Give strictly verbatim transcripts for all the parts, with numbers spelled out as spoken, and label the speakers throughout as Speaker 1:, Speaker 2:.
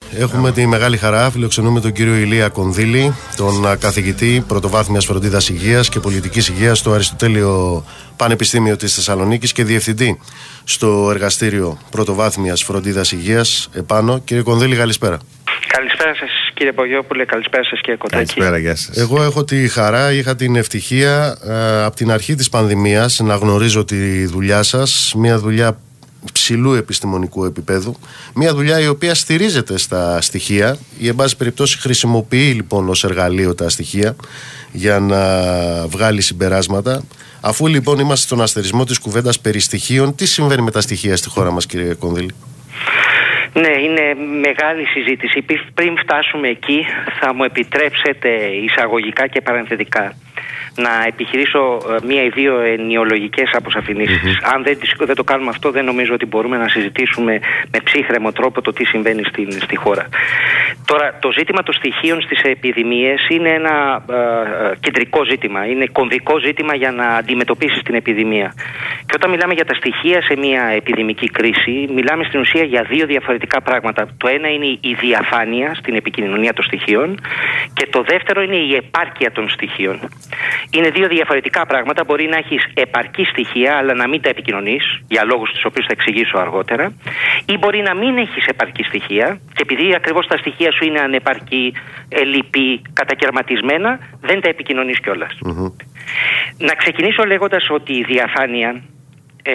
Speaker 1: Έχουμε τη μεγάλη χαρά, φιλοξενούμε τον κύριο Ηλία Κονδύλη, τον καθηγητή πρωτοβάθμιας φροντίδας υγείας και πολιτικής υγείας στο Αριστοτέλειο Πανεπιστήμιο της Θεσσαλονίκης και διευθυντή στο εργαστήριο πρωτοβάθμιας φροντίδας υγείας επάνω. Κύριε Κονδύλη, καλησπέρα.
Speaker 2: Καλησπέρα σας κύριε Πογιόπουλε, καλησπέρα σας κύριε Κοτάκη.
Speaker 3: Καλησπέρα, γεια σας.
Speaker 1: Εγώ έχω τη χαρά, είχα την ευτυχία ε, από την αρχή της πανδημίας να γνωρίζω τη δουλειά σας, μια δουλειά ψηλού επιστημονικού επίπεδου, μια δουλειά η οποία στηρίζεται στα στοιχεία ή εν πάση περιπτώσει χρησιμοποιεί λοιπόν ως εργαλείο τα στοιχεία για να βγάλει συμπεράσματα. Αφού λοιπόν είμαστε στον αστερισμό της κουβέντας περί στοιχείων, τι συμβαίνει με τα στοιχεία στη χώρα μας, κύριε Κονδύλη?
Speaker 2: Ναι, είναι μεγάλη συζήτηση. Πριν φτάσουμε εκεί, θα μου επιτρέψετε εισαγωγικά και παρενθετικά να επιχειρήσω μία ή δύο ενιολογικές αποσαφηνίσεις. Mm-hmm. Αν δεν, δεν το κάνουμε αυτό, δεν νομίζω ότι μπορούμε να συζητήσουμε με ψύχρεμο τρόπο το τι συμβαίνει στη, στη χώρα. Τώρα, το ζήτημα των στοιχείων στις επιδημίες είναι ένα ε, κεντρικό ζήτημα. Είναι κομβικό ζήτημα για να αντιμετωπίσεις την επιδημία. Και όταν μιλάμε για τα στοιχεία σε μία επιδημική κρίση, μιλάμε στην ουσία για δύο διαφορετικά πράγματα. Το ένα είναι η διαφάνεια στην επικοινωνία των στοιχείων και το δεύτερο είναι η επάρκεια των στοιχείων. Είναι δύο διαφορετικά πράγματα. Μπορεί να έχεις επαρκή στοιχεία, αλλά να μην τα επικοινωνείς, για λόγους τους οποίους θα εξηγήσω αργότερα, ή μπορεί να μην έχεις επαρκή στοιχεία, και επειδή ακριβώς τα στοιχεία σου είναι ανεπαρκή, ελλειπή, κατακαιρματισμένα, δεν τα επικοινωνείς κιόλας. Mm-hmm. Να ξεκινήσω λέγοντας ότι η διαφάνεια, ε,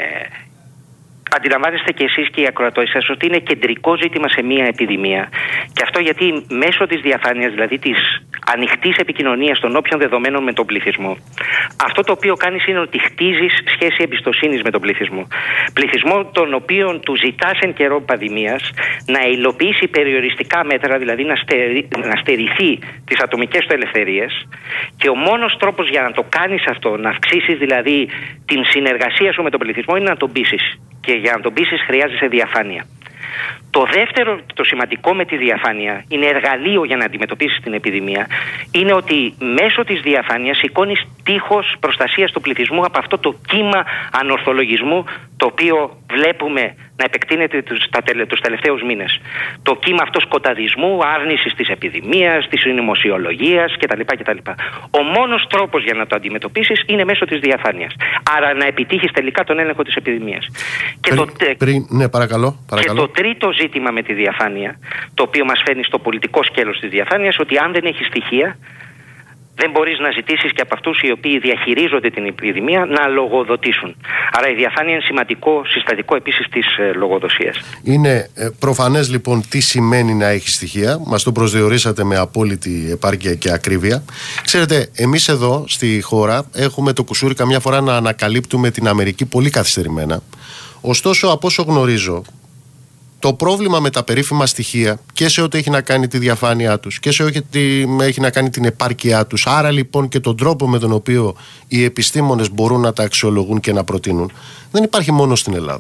Speaker 2: αντιλαμβάνεστε και εσείς και οι ακροατές σας ότι είναι κεντρικό ζήτημα σε μία επιδημία. Και αυτό γιατί μέσω της διαφάνειας, δηλαδή της ανοιχτής επικοινωνίας των όποιων δεδομένων με τον πληθυσμό, αυτό το οποίο κάνεις είναι ότι χτίζεις σχέση εμπιστοσύνης με τον πληθυσμό. Πληθυσμό τον οποίον του ζητάς εν καιρό πανδημίας να υλοποιήσει περιοριστικά μέτρα, δηλαδή να, στερει, να στερηθεί τις ατομικές του ελευθερίες, και ο μόνος τρόπος για να το κάνεις αυτό, να αυξήσεις δηλαδή την συνεργασία σου με τον πληθυσμό, είναι να τον πείσεις. Και για να τον πείσεις χρειάζεσαι διαφάνεια. Το δεύτερο, το σημαντικό με τη διαφάνεια, είναι εργαλείο για να αντιμετωπίσεις την επιδημία, είναι ότι μέσω της διαφάνειας σηκώνεις τείχος προστασίας του πληθυσμού από αυτό το κύμα ανορθολογισμού το οποίο βλέπουμε να επεκτείνεται τους, τα, τους τελευταίους μήνες. Το κύμα αυτό σκοταδισμού, άρνησης της επιδημίας, της συνωμοσιολογίας κτλ. κτλ. Ο μόνος τρόπος για να το αντιμετωπίσεις είναι μέσω της διαφάνειας. Άρα να επιτύχεις τελικά τον έλεγχο της επιδημίας. Και,
Speaker 1: πριν,
Speaker 2: το,
Speaker 1: πριν, ναι, παρακαλώ, παρακαλώ.
Speaker 2: και το τρίτο ζήτημα με τη διαφάνεια, το οποίο μας φέρνει στο πολιτικό σκέλος της διαφάνειας, ότι αν δεν έχεις στοιχεία, δεν μπορείς να ζητήσεις και από αυτούς οι οποίοι διαχειρίζονται την επιδημία να λογοδοτήσουν. Άρα η διαφάνεια είναι σημαντικό συστατικό επίσης της ε, λογοδοσίας.
Speaker 1: Είναι ε, προφανές λοιπόν τι σημαίνει να έχει στοιχεία. Μας το προσδιορίσατε με απόλυτη επάρκεια και ακρίβεια. Ξέρετε, εμείς εδώ στη χώρα έχουμε το κουσούρι καμιά φορά να ανακαλύπτουμε την Αμερική πολύ καθυστερημένα. Ωστόσο, από όσο γνωρίζω, το πρόβλημα με τα περίφημα στοιχεία και σε ό,τι έχει να κάνει τη διαφάνειά τους και σε ό,τι έχει να κάνει την επάρκειά τους, άρα λοιπόν και τον τρόπο με τον οποίο οι επιστήμονες μπορούν να τα αξιολογούν και να προτείνουν, δεν υπάρχει μόνο στην Ελλάδα.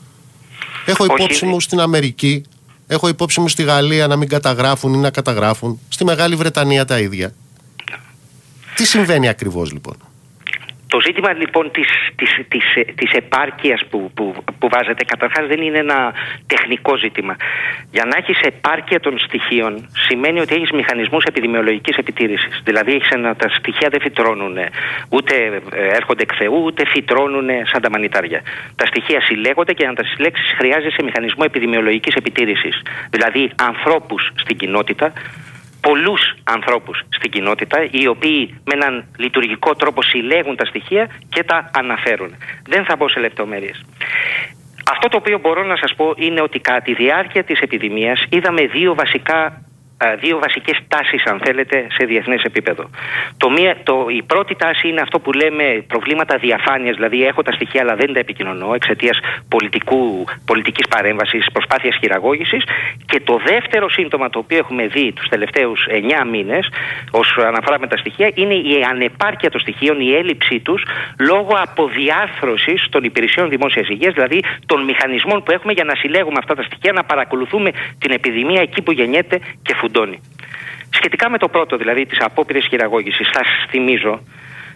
Speaker 1: Έχω υπόψη μου στην Αμερική, έχω υπόψη μου στη Γαλλία να μην καταγράφουν ή να καταγράφουν, στη Μεγάλη Βρετανία τα ίδια. Τι συμβαίνει ακριβώς λοιπόν?
Speaker 2: Το ζήτημα λοιπόν της, της, της, της επάρκειας που, που, που βάζετε καταρχάς δεν είναι ένα τεχνικό ζήτημα. Για να έχεις επάρκεια των στοιχείων σημαίνει ότι έχεις μηχανισμούς επιδημιολογικής επιτήρησης. Δηλαδή έχεις ένα, τα στοιχεία δεν φυτρώνουν, ούτε έρχονται εκ Θεού, ούτε φυτρώνουν σαν τα μανιτάρια. Τα στοιχεία συλλέγονται και να τα συλλέξεις χρειάζεσαι μηχανισμό επιδημιολογικής επιτήρησης. Δηλαδή ανθρώπους στην κοινότητα, πολλούς ανθρώπους στην κοινότητα, οι οποίοι με έναν λειτουργικό τρόπο συλλέγουν τα στοιχεία και τα αναφέρουν. Δεν θα μπω σε λεπτομέρειες. Αυτό το οποίο μπορώ να σας πω είναι ότι κατά τη διάρκεια της επιδημίας είδαμε δύο βασικά δύο βασικές τάσεις, αν θέλετε, σε διεθνές επίπεδο. Το μία, το, η πρώτη τάση είναι αυτό που λέμε προβλήματα διαφάνειας, δηλαδή έχω τα στοιχεία αλλά δεν τα επικοινωνώ εξαιτίας πολιτικής παρέμβασης, προσπάθειας χειραγώγησης. Και το δεύτερο σύμπτωμα το οποίο έχουμε δει τους τελευταίους εννιά μήνες ως αναφορά με τα στοιχεία είναι η ανεπάρκεια των στοιχείων, η έλλειψή τους λόγω αποδιάρθρωσης των υπηρεσιών δημόσιας υγείας, δηλαδή των μηχανισμών που έχουμε για να συλλέγουμε αυτά τα στοιχεία, να παρακολουθούμε την επιδημία εκεί που γεννιέται και φουντώνει. Σχετικά με το πρώτο, δηλαδή τις απόπειρες χειραγώγησης, θα σας θυμίζω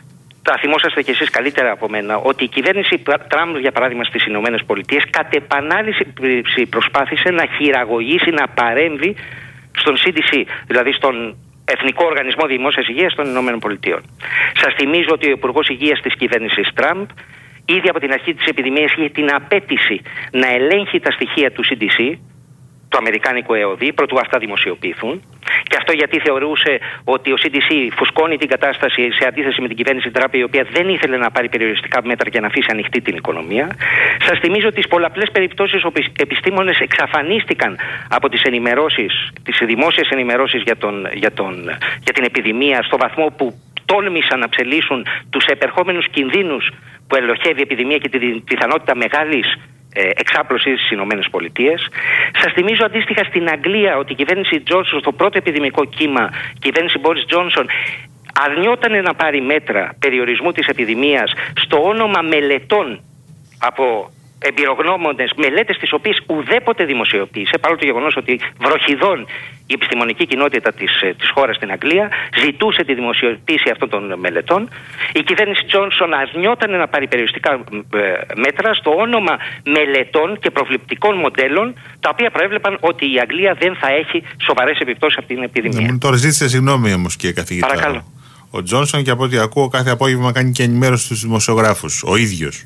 Speaker 2: τα θυμόσαστε κι εσείς καλύτερα από μένα, ότι η κυβέρνηση Τραμπ, για παράδειγμα, στις Ηνωμένες Πολιτείες, κατ' επανάληψη προσπάθησε να χειραγωγήσει, να παρέμβει στον σι ντι σι, δηλαδή στον Εθνικό Οργανισμό Δημόσιας Υγείας των Ηνωμένων Πολιτείων. Σας θυμίζω ότι ο Υπουργός Υγείας της κυβέρνησης Τραμπ, ήδη από την αρχή της επιδημίας, είχε την απέτηση να ελέγχει τα στοιχεία του σι ντι σι, του Αμερικάνικου ι ο ντι, προτού αυτά δημοσιοποιηθούν. Και αυτό γιατί θεωρούσε ότι ο σι ντι σι φουσκώνει την κατάσταση σε αντίθεση με την κυβέρνηση Τραμπ, η οποία δεν ήθελε να πάρει περιοριστικά μέτρα και να αφήσει ανοιχτή την οικονομία. Σας θυμίζω τις πολλαπλές περιπτώσεις όπου επιστήμονες εξαφανίστηκαν από τις ενημερώσεις, τις δημόσιες ενημερώσεις για, τον, για, τον, για την επιδημία, στο βαθμό που τόλμησαν να ψελίσουν τους επερχόμενους κινδύνους που ελοχεύει η επιδημία και την πιθανότητα μεγάλης εξάπλωση στις Ηνωμένες Πολιτείες. Σας θυμίζω αντίστοιχα στην Αγγλία ότι η κυβέρνηση Τζόνσον, στο πρώτο επιδημικό κύμα, η κυβέρνηση Μπόρις Τζόνσον, αρνιόταν να πάρει μέτρα περιορισμού της επιδημίας στο όνομα μελετών από εμπειρογνώμονες, μελέτες τις οποίες ουδέποτε δημοσιοποίησε, παρόλο το γεγονός ότι βροχιδών η επιστημονική κοινότητα της, της χώρας στην Αγγλία ζητούσε τη δημοσιοποίηση αυτών των μελετών. Η κυβέρνηση Τζόνσον αρνιόταν να πάρει περιοριστικά ε, μέτρα στο όνομα μελετών και προβληπτικών μοντέλων, τα οποία προέβλεπαν ότι η Αγγλία δεν θα έχει σοβαρές επιπτώσεις από την επιδημία.
Speaker 3: Ναι, τώρα ζήτησε συγγνώμη όμως, κύριε καθηγητά.
Speaker 2: Παρακαλώ.
Speaker 3: Ο Τζόνσον, και από ό,τι ακούω, κάθε απόγευμα κάνει και ενημέρωση στους δημοσιογράφους. Ο ίδιος.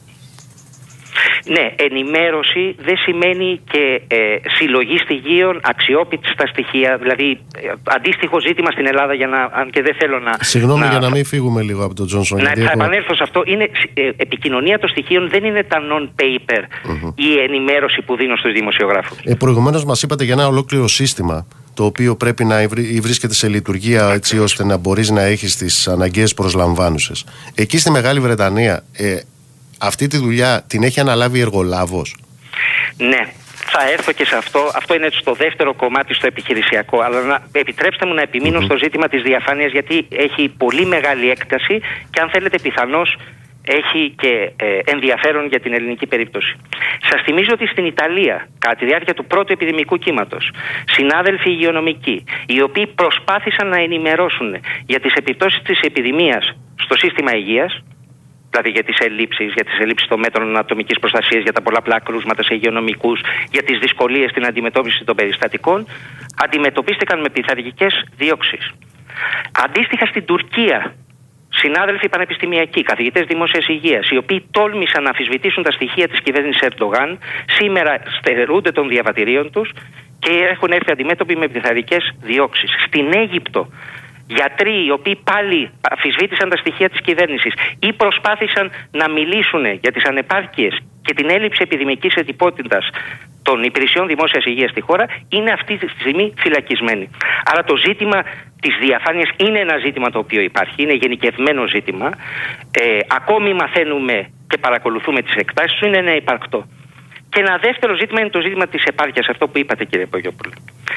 Speaker 2: Ναι, ενημέρωση δεν σημαίνει και ε, συλλογή στοιχείων, αξιόπιστα στα στοιχεία. Δηλαδή, ε, αντίστοιχο ζήτημα στην Ελλάδα, για να, αν και δεν θέλω να.
Speaker 1: Συγγνώμη,
Speaker 2: να,
Speaker 1: για να μην φύγουμε λίγο από τον Τζόνσον.
Speaker 2: Να θα
Speaker 1: έχουμε...
Speaker 2: επανέλθω σε αυτό. Είναι, ε, επικοινωνία των στοιχείων δεν είναι τα non-paper mm-hmm. ή η ενημέρωση που δίνω στους δημοσιογράφους.
Speaker 1: Ε, προηγουμένως μας είπατε για ένα ολόκληρο σύστημα, το οποίο πρέπει να βρίσκεται σε λειτουργία έτσι ώστε να μπορείς να έχεις τις αναγκαίες προσλαμβάνουσες. Εκεί στη Μεγάλη Βρετανία. Ε, Αυτή τη δουλειά την έχει αναλάβει εργολάβος?
Speaker 2: Ναι, θα έρθω και σε αυτό. Αυτό είναι στο δεύτερο κομμάτι, στο επιχειρησιακό. Αλλά να, επιτρέψτε μου να επιμείνω mm-hmm. στο ζήτημα της διαφάνειας, γιατί έχει πολύ μεγάλη έκταση και αν θέλετε πιθανώς έχει και ε, ενδιαφέρον για την ελληνική περίπτωση. Σας θυμίζω ότι στην Ιταλία, κατά τη διάρκεια του πρώτου επιδημικού κύματος, συνάδελφοι υγειονομικοί, οι οποίοι προσπάθησαν να ενημερώσουν για τις επιπτώσεις της επιδημίας στο σύστημα υγείας, δηλαδή για τις ελλείψεις, για τις ελλείψεις των μέτρων ατομικής προστασίας, για τα πολλαπλά κρούσματα σε υγειονομικούς, για τις δυσκολίες στην αντιμετώπιση των περιστατικών, αντιμετωπίστηκαν με πειθαρχικές διώξεις. Αντίστοιχα στην Τουρκία, συνάδελφοι πανεπιστημιακοί, καθηγητές δημόσιας υγείας, οι οποίοι τόλμησαν να αμφισβητήσουν τα στοιχεία της κυβέρνησης Ερντογάν, σήμερα στερούνται των διαβατηρίων τους και έχουν έρθει αντιμέτωποι με πειθαρχικές διώξεις. Στην Αίγυπτο, γιατροί οι οποίοι πάλι αμφισβήτησαν τα στοιχεία της κυβέρνησης ή προσπάθησαν να μιλήσουν για τις ανεπάρκειες και την έλλειψη επιδημικής ετυπότητας των υπηρεσιών δημόσιας υγείας στη χώρα, είναι αυτή τη στιγμή φυλακισμένοι. Άρα το ζήτημα της διαφάνειας είναι ένα ζήτημα το οποίο υπάρχει, είναι γενικευμένο ζήτημα. Ε, ακόμη μαθαίνουμε και παρακολουθούμε τις εκτάσεις του, είναι ένα υπαρκτό. Και ένα δεύτερο ζήτημα είναι το ζήτημα της επάρκειας, αυτό που είπατε, κύριε Πογιόπουλε.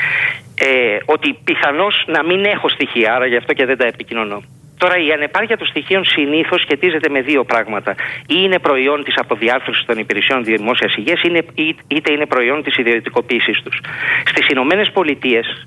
Speaker 2: Ε, ότι πιθανώς να μην έχω στοιχεία, άρα γι' αυτό και δεν τα επικοινωνώ. Τώρα, η ανεπάρκεια των στοιχείων συνήθως σχετίζεται με δύο πράγματα. Ή είναι προϊόν της αποδιάρθρωσης των υπηρεσιών δημόσιας υγείας, είτε είναι προϊόν της ιδιωτικοποίησής τους. Στις Ηνωμένες Πολιτείες,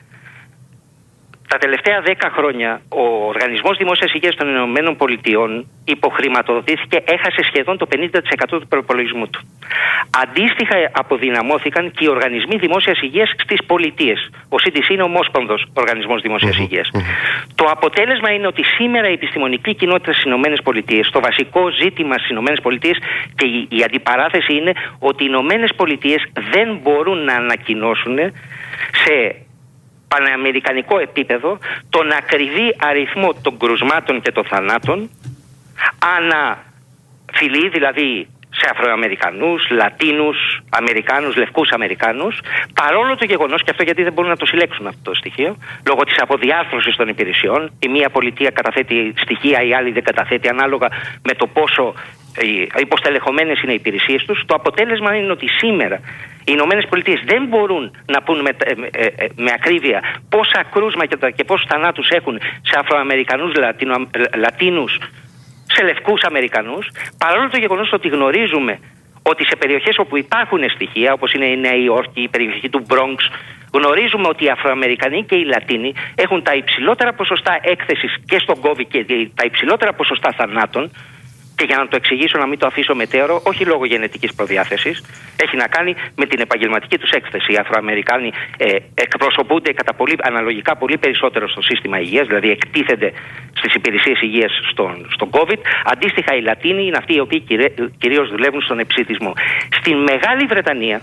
Speaker 2: τα τελευταία δέκα χρόνια, ο Οργανισμός Δημόσιας Υγείας των Ηνωμένων Πολιτειών υποχρηματοδοτήθηκε, έχασε σχεδόν το πενήντα τοις εκατό του προπολογισμού του. Αντίστοιχα αποδυναμώθηκαν και οι οργανισμοί δημόσιας υγείας στις πολιτείες. Ο σι ντι σι είναι ο Ομόσπονδος Οργανισμός Δημόσιας Υγείας. Το αποτέλεσμα είναι ότι σήμερα η επιστημονική κοινότητα στις Ηνωμένες Πολιτείες, το βασικό ζήτημα στις Ηνωμένες Πολιτείες και η, η αντιπαράθεση είναι ότι οι Ηνωμένες Πολιτείες δεν μπορούν να ανακοινώσουν σε παναμερικανικό επίπεδο τον ακριβή αριθμό των κρουσμάτων και των θανάτων ανά φυλή, δηλαδή σε Αφροαμερικανούς, Λατίνους, Αμερικάνους, Λευκούς Αμερικάνους, παρόλο το γεγονός, και αυτό γιατί δεν μπορούν να το συλλέξουν αυτό το στοιχείο, λόγω της αποδιάρθρωσης των υπηρεσιών, η μία πολιτεία καταθέτει στοιχεία, η άλλη δεν καταθέτει, ανάλογα με το πόσο υποστελεχωμένες είναι οι υπηρεσίες τους. Το αποτέλεσμα είναι ότι σήμερα οι Ηνωμένες Πολιτείες δεν μπορούν να πούν με, με, με ακρίβεια πόσα κρούσματα και πόσους θανάτους έχουν σε Αφροαμερικανούς, Λατίνου, Λατίνους, σε Λευκούς Αμερικανούς, παρόλο το γεγονός ότι γνωρίζουμε ότι σε περιοχές όπου υπάρχουν στοιχεία, όπως είναι η Νέα Υόρκη, η περιοχή του Μπρόγκς, Γνωρίζουμε ότι οι Αφροαμερικανοί και οι Λατίνοι έχουν τα υψηλότερα ποσοστά έκθεσης και στον κόβι και τα υψηλότερα ποσοστά θανάτων. Και για να το εξηγήσω, να μην το αφήσω μετέωρο, όχι λόγω γενετικής προδιάθεσης, έχει να κάνει με την επαγγελματική τους έκθεση. Οι Αφροαμερικάνοι ε, εκπροσωπούνται κατά πολύ, αναλογικά πολύ περισσότερο στο σύστημα υγείας, δηλαδή εκτίθενται στις υπηρεσίες υγείας στον, στον COVID. Αντίστοιχα, οι Λατίνοι είναι αυτοί οι οποίοι κυρίως δουλεύουν στον εψιτισμό. Στην Μεγάλη Βρετανία,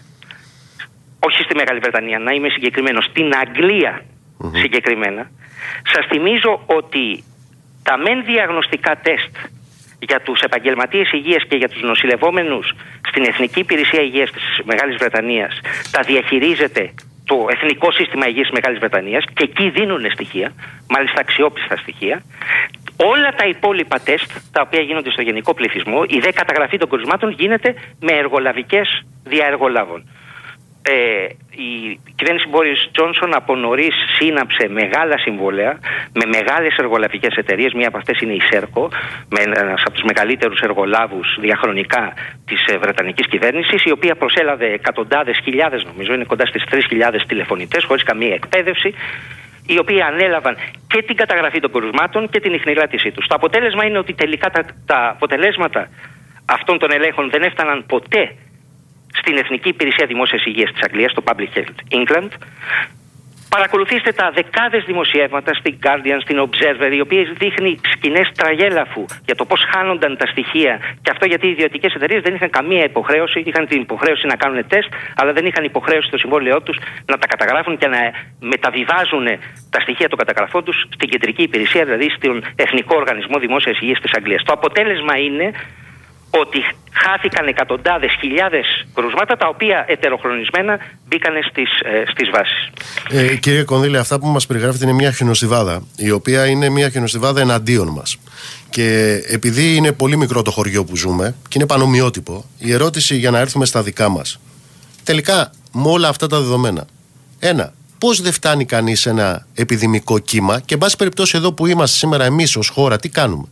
Speaker 2: όχι στη Μεγάλη Βρετανία, να είμαι συγκεκριμένος, στην Αγγλία mm-hmm. συγκεκριμένα, σας θυμίζω ότι τα μεν διαγνωστικά τεστ για τους επαγγελματίες υγείας και για τους νοσηλευόμενους στην Εθνική Υπηρεσία Υγείας της Μεγάλης Βρετανίας τα διαχειρίζεται το Εθνικό Σύστημα Υγείας της Μεγάλης Βρετανίας και εκεί δίνουν στοιχεία, μάλιστα αξιόπιστα στοιχεία. Όλα τα υπόλοιπα τεστ τα οποία γίνονται στο γενικό πληθυσμό, η δε καταγραφή των κρουσμάτων γίνεται με εργολαβικές διαεργολάβων. Ε, η κυβέρνηση Μπόρις Τζόνσον από νωρίς σύναψε μεγάλα συμβόλαια με μεγάλες εργολαβικές εταιρείες. Μία από αυτές είναι η Σέρκο, με ένας από τους μεγαλύτερους εργολάβους διαχρονικά της ε, Βρετανικής κυβέρνησης, η οποία προσέλαβε εκατοντάδες χιλιάδες, νομίζω είναι κοντά στις τρεις χιλιάδες τηλεφωνητές χωρίς καμία εκπαίδευση, οι οποίοι ανέλαβαν και την καταγραφή των κρουσμάτων και την ιχνηλάτησή τους. Το αποτέλεσμα είναι ότι τελικά τα, τα αποτελέσματα αυτών των ελέγχων δεν έφταναν ποτέ στην Εθνική Υπηρεσία Δημόσιας Υγείας της Αγγλίας, το Public Health England. Παρακολουθήστε τα δεκάδες δημοσιεύματα στην Guardian, στην Observer, οι οποίες δείχνει σκηνές τραγέλαφου για το πώς χάνονταν τα στοιχεία. Και αυτό γιατί οι ιδιωτικές εταιρείες δεν είχαν καμία υποχρέωση, είχαν την υποχρέωση να κάνουν τεστ, αλλά δεν είχαν υποχρέωση στο συμβόλαιό τους να τα καταγράφουν και να μεταβιβάζουν τα στοιχεία των καταγραφών τους στην κεντρική υπηρεσία, δηλαδή στον Εθνικό Οργανισμό Δημόσιας Υγείας της Αγγλίας. Το αποτέλεσμα είναι ότι χάθηκαν εκατοντάδες χιλιάδες κρούσματα, τα οποία ετεροχρονισμένα μπήκανε στις, ε, στις βάσεις.
Speaker 1: Ε, κύριε Κονδύλη, αυτά που μας περιγράφετε είναι μια χιονοστιβάδα, η οποία είναι μια χιονοστιβάδα εναντίον μας. Και επειδή είναι πολύ μικρό το χωριό που ζούμε και είναι πανομοιότυπο, η ερώτηση για να έρθουμε στα δικά μας, τελικά με όλα αυτά τα δεδομένα, ένα, πώς δεν φτάνει κανείς σε ένα επιδημικό κύμα και εν πάση περιπτώσει εδώ που είμαστε σήμερα εμείς ως χώρα, τι κάνουμε?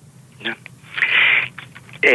Speaker 2: Ε,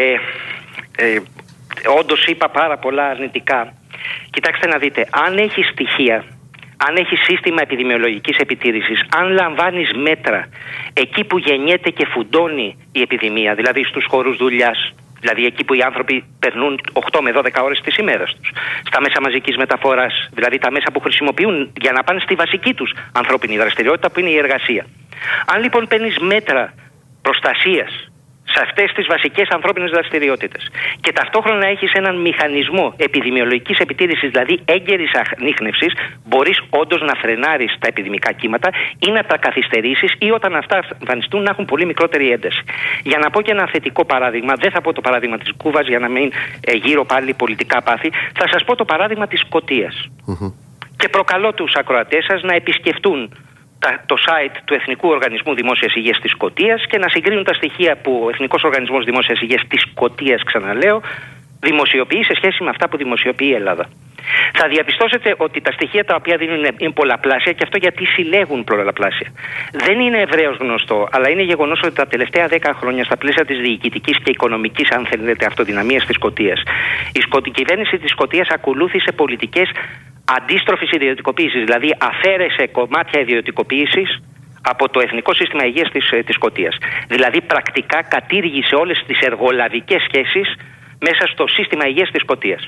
Speaker 2: ε, όντως είπα πάρα πολλά αρνητικά. Κοιτάξτε να δείτε, αν έχει στοιχεία, αν έχει σύστημα επιδημιολογικής επιτήρησης, αν λαμβάνεις μέτρα εκεί που γεννιέται και φουντώνει η επιδημία, δηλαδή στους χώρους δουλειάς, δηλαδή εκεί που οι άνθρωποι περνούν οκτώ με δώδεκα ώρες της ημέρας τους, στα μέσα μαζικής μεταφοράς, δηλαδή τα μέσα που χρησιμοποιούν για να πάνε στη βασική τους ανθρώπινη δραστηριότητα που είναι η εργασία. Αν λοιπόν παίρνεις μέτρα προστασίας σε αυτές τις βασικές ανθρώπινες δραστηριότητες και ταυτόχρονα έχεις έναν μηχανισμό επιδημιολογικής επιτήρησης, δηλαδή έγκαιρης ανίχνευσης, μπορείς όντως να φρενάρεις τα επιδημικά κύματα ή να τα καθυστερήσεις ή όταν αυτά εμφανιστούν να έχουν πολύ μικρότερη ένταση. Για να πω και ένα θετικό παράδειγμα, δεν θα πω το παράδειγμα της Κούβας για να μην ε, γύρω πάλι πολιτικά πάθη, θα σας πω το παράδειγμα της Σκωτίας. Mm-hmm. Και προκαλώ τους ακροατές σας να επισκεφτούν το site του Εθνικού Οργανισμού Δημόσιας Υγείας της Σκωτίας και να συγκρίνουν τα στοιχεία που ο Εθνικός Οργανισμός Δημόσιας Υγείας της Σκωτίας, ξαναλέω, δημοσιοποιεί σε σχέση με αυτά που δημοσιοποιεί η Ελλάδα. Θα διαπιστώσετε ότι τα στοιχεία τα οποία δίνουν είναι πολλαπλάσια, και αυτό γιατί συλλέγουν πολλαπλάσια. Δεν είναι ευρέως γνωστό, αλλά είναι γεγονός ότι τα τελευταία δέκα χρόνια, στα πλαίσια της διοικητικής και οικονομικής, αν θέλετε, αυτοδυναμίας της Σκωτίας, η σκοτη... κυβέρνηση της Σκωτίας ακολούθησε πολιτικές αντίστροφης ιδιωτικοποίησης, δηλαδή αφαίρεσε κομμάτια ιδιωτικοποίησης από το Εθνικό Σύστημα Υγείας της, της Σκωτίας. Δηλαδή πρακτικά κατήργησε όλες τις εργολαβικές σχέσεις μέσα στο σύστημα υγείας της Σκωτίας.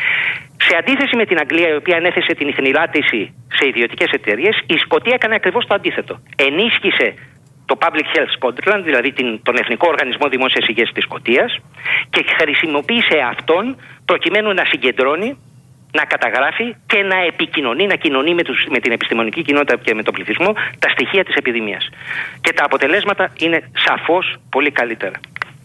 Speaker 2: Σε αντίθεση με την Αγγλία, η οποία ανέθεσε την ιχνηλάτηση σε ιδιωτικές εταιρείες, η Σκωτία έκανε ακριβώς το αντίθετο. Ενίσχυσε το Public Health Scotland, δηλαδή την, τον Εθνικό Οργανισμό Δημόσιας Υγείας της Σκωτίας, και χρησιμοποίησε αυτόν προκειμένου να συγκεντρώνει, να καταγράφει και να επικοινωνεί, να κοινωνεί με, τους, με την επιστημονική κοινότητα και με τον πληθυσμό τα στοιχεία της επιδημίας. Και τα αποτελέσματα είναι σαφώς πολύ καλύτερα.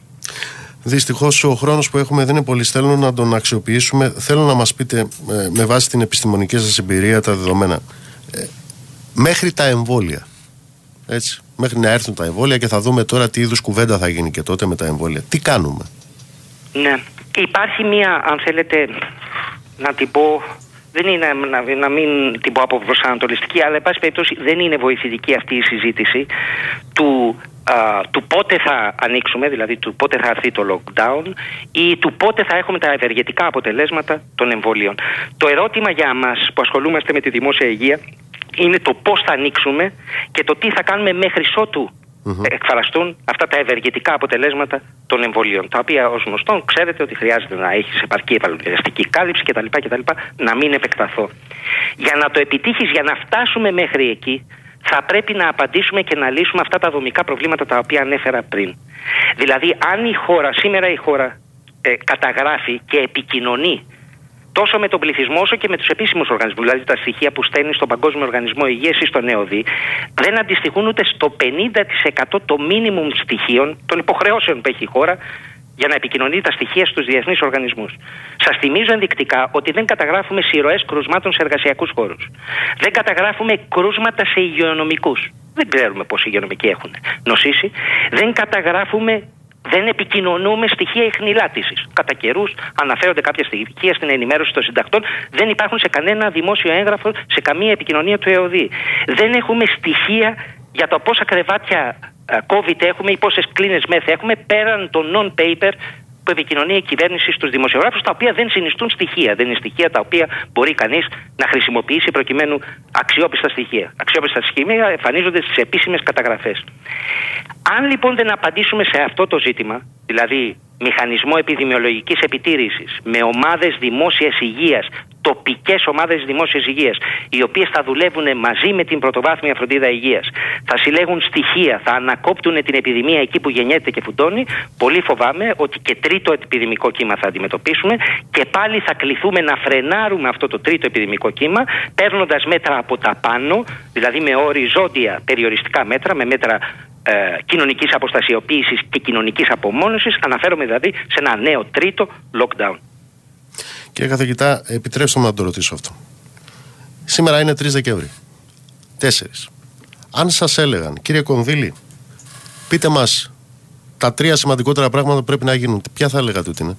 Speaker 1: Δυστυχώς ο χρόνος που έχουμε δεν είναι πολύ. Θέλω να τον αξιοποιήσουμε. Θέλω να μας πείτε, με βάση την επιστημονική σας εμπειρία, τα δεδομένα. Ε, μέχρι τα εμβόλια. Έτσι. Μέχρι να έρθουν τα εμβόλια, και θα δούμε τώρα τι είδους κουβέντα θα γίνει και τότε με τα εμβόλια. Τι κάνουμε?
Speaker 2: Ναι. Υπάρχει μία, αν θέλετε να την πω, δεν είναι να, να μην την πω από προσανατολιστική, αλλά εν πάση περιπτώσει δεν είναι βοηθητική αυτή η συζήτηση του, α, του πότε θα ανοίξουμε, δηλαδή του πότε θα έρθει το lockdown ή του πότε θα έχουμε τα ευεργετικά αποτελέσματα των εμβολίων. Το ερώτημα για μας που ασχολούμαστε με τη δημόσια υγεία είναι το πώς θα ανοίξουμε και το τι θα κάνουμε μέχρι ότου Mm-hmm. εκφραστούν αυτά τα ευεργετικά αποτελέσματα των εμβολίων. Τα οποία ως γνωστόν ξέρετε ότι χρειάζεται να έχεις επαρκή επαγγελματική κάλυψη κτλ, κτλ. Να μην επεκταθώ. Για να το επιτύχεις, για να φτάσουμε μέχρι εκεί, θα πρέπει να απαντήσουμε και να λύσουμε αυτά τα δομικά προβλήματα τα οποία ανέφερα πριν. Δηλαδή, αν η χώρα, σήμερα η χώρα ε, καταγράφει και επικοινωνεί τόσο με τον πληθυσμό όσο και με τους επίσημους οργανισμούς, δηλαδή τα στοιχεία που στέλνει στον Παγκόσμιο Οργανισμό Υγείας ή στον ΕΟΔΗ, δεν αντιστοιχούν ούτε στο πενήντα τοις εκατό το μίνιμουμ στοιχείων των υποχρεώσεων που έχει η χώρα για να επικοινωνεί τα στοιχεία στους διεθνείς οργανισμούς. Σας θυμίζω ενδεικτικά ότι δεν καταγράφουμε συρροές κρουσμάτων σε εργασιακούς χώρους. Δεν καταγράφουμε κρούσματα σε υγειονομικούς. Δεν ξέρουμε πόσοι υγειονομικοί έχουν νοσήσει. Δεν καταγράφουμε. Δεν επικοινωνούμε στοιχεία ιχνηλάτησης. Κατά καιρούς αναφέρονται κάποια στοιχεία στην ενημέρωση των συντακτών. Δεν υπάρχουν σε κανένα δημόσιο έγγραφο, σε καμία επικοινωνία του ΕΟΔΗ. Δεν έχουμε στοιχεία για το πόσα κρεβάτια COVID έχουμε ή πόσες κλίνες μεθ έχουμε πέραν των non-paper που επικοινωνεί η κυβέρνηση στους δημοσιογράφους, τα οποία δεν συνιστούν στοιχεία. Δεν είναι στοιχεία τα οποία μπορεί κανείς να χρησιμοποιήσει προκειμένου αξιόπιστα στοιχεία. Αξιόπιστα στοιχεία εμφανίζονται στις επίσημες καταγραφές. Αν λοιπόν δεν απαντήσουμε σε αυτό το ζήτημα, δηλαδή μηχανισμό επιδημιολογικής επιτήρησης με ομάδες δημόσιας υγείας, τοπικές ομάδες δημόσιας υγείας, οι οποίες θα δουλεύουν μαζί με την πρωτοβάθμια φροντίδα υγείας, θα συλλέγουν στοιχεία, θα ανακόπτουν την επιδημία εκεί που γεννιέται και φουντώνει, πολύ φοβάμαι ότι και τρίτο επιδημικό κύμα θα αντιμετωπίσουμε και πάλι θα κληθούμε να φρενάρουμε αυτό το τρίτο επιδημικό κύμα, παίρνοντας μέτρα από τα πάνω, δηλαδή με οριζόντια περιοριστικά μέτρα, με μέτρα ε, κοινωνικής αποστασιοποίησης και κοινωνικής απομόνωσης, αναφέρομαι δηλαδή σε ένα νέο τρίτο lockdown.
Speaker 1: Κύριε καθηγητά, επιτρέψτε μου να το ρωτήσω αυτό. Σήμερα είναι τρεις Δεκέμβρη. Τέσσερις. Αν σας έλεγαν, κύριε Κονδύλη, πείτε μας τα τρία σημαντικότερα πράγματα που πρέπει να γίνουν, ποια θα λέγατε ότι είναι?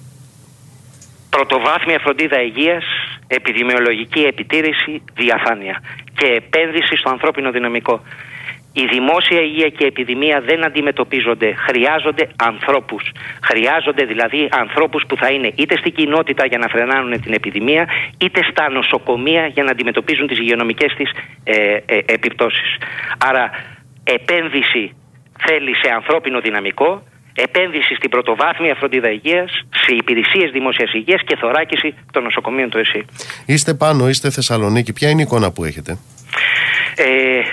Speaker 2: Πρωτοβάθμια φροντίδα υγείας, επιδημιολογική επιτήρηση, διαφάνεια και επένδυση στο ανθρώπινο δυναμικό. Η δημόσια υγεία και η επιδημία δεν αντιμετωπίζονται, χρειάζονται ανθρώπους. Χρειάζονται δηλαδή ανθρώπους που θα είναι είτε στην κοινότητα για να φρενάρουν την επιδημία, είτε στα νοσοκομεία για να αντιμετωπίζουν τις υγειονομικές της ε, ε, επιπτώσεις. Άρα επένδυση θέλει σε ανθρώπινο δυναμικό, επένδυση στην πρωτοβάθμια φροντίδα υγείας, σε υπηρεσίες δημόσιας υγείας και θωράκιση των νοσοκομείων του ΕΣΥ.
Speaker 1: Είστε πάνω, είστε Θεσσαλονίκη. Ποια είναι η εικόνα που έχετε?
Speaker 2: Ε,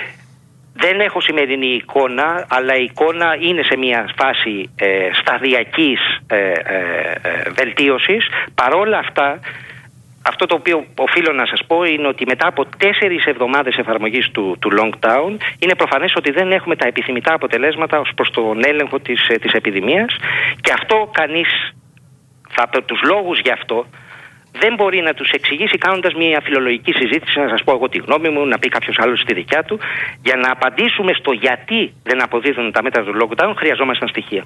Speaker 2: Δεν έχω σημερινή εικόνα, αλλά η εικόνα είναι σε μια φάση ε, σταδιακής ε, ε, ε, βελτίωσης. Παρόλα αυτά, αυτό το οποίο οφείλω να σας πω είναι ότι μετά από τέσσερις εβδομάδες εφαρμογής του, του lockdown, είναι προφανές ότι δεν έχουμε τα επιθυμητά αποτελέσματα ως προς τον έλεγχο της, της επιδημίας, και αυτό κανείς, θα, τους λόγους γι' αυτό, δεν μπορεί να τους εξηγήσει κάνοντας μια φιλολογική συζήτηση, να σας πω εγώ τη γνώμη μου, να πει κάποιος άλλος τη δικιά του. Για να απαντήσουμε στο γιατί δεν αποδίδουν τα μέτρα του lockdown, χρειαζόμασταν στοιχεία.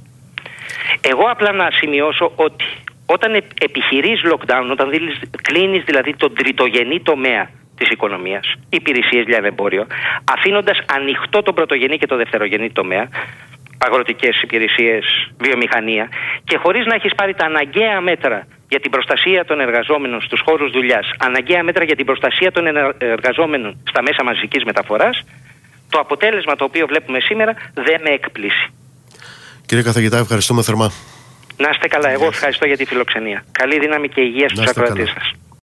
Speaker 2: Εγώ απλά να σημειώσω ότι όταν επιχειρείς lockdown, όταν κλείνεις δηλαδή τον τριτογενή τομέα της οικονομίας, υπηρεσίες, λιανεμπόριο, αφήνοντας ανοιχτό τον πρωτογενή και το δευτερογενή τομέα, αγροτικές υπηρεσίες, βιομηχανία, και χωρίς να έχεις πάρει τα αναγκαία μέτρα για την προστασία των εργαζόμενων στους χώρους δουλειάς, αναγκαία μέτρα για την προστασία των εργαζόμενων στα μέσα μαζικής μεταφοράς, το αποτέλεσμα το οποίο βλέπουμε σήμερα δεν με εκπλήσει. Κύριε
Speaker 1: καθηγητά, ευχαριστούμε θερμά.
Speaker 2: Να είστε καλά. Εγώ ευχαριστώ για τη φιλοξενία. Καλή δύναμη και υγεία στους ακροατές σας.